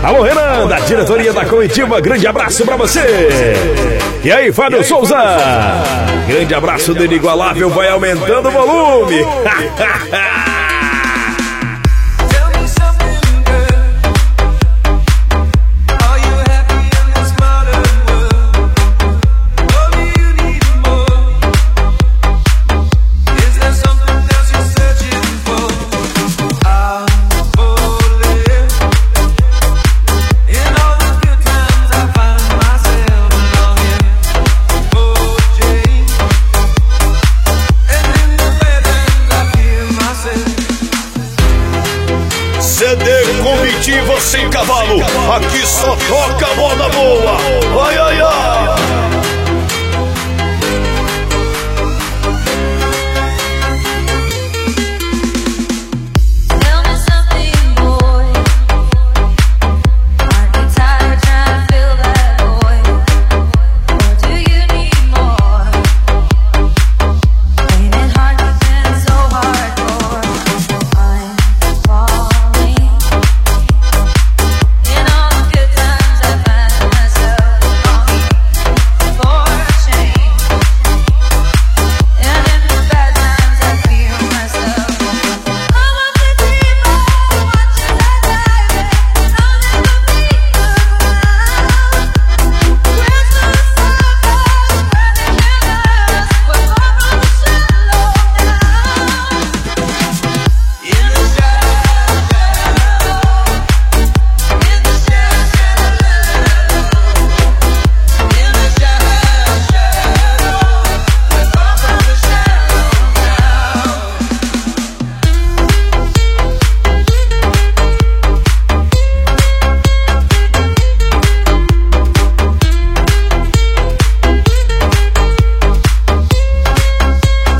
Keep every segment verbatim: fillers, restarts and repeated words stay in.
Alô, Renan, da diretoria da comitiva, grande abraço pra você. E aí, Fábio Souza, grande abraço do inigualável, vai aumentando o volume. Comitiva sem cavalo, aqui só toca moda boa. Ai, ai, ai.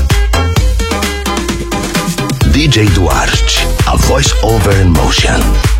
D J Duarte, a voice over in motion.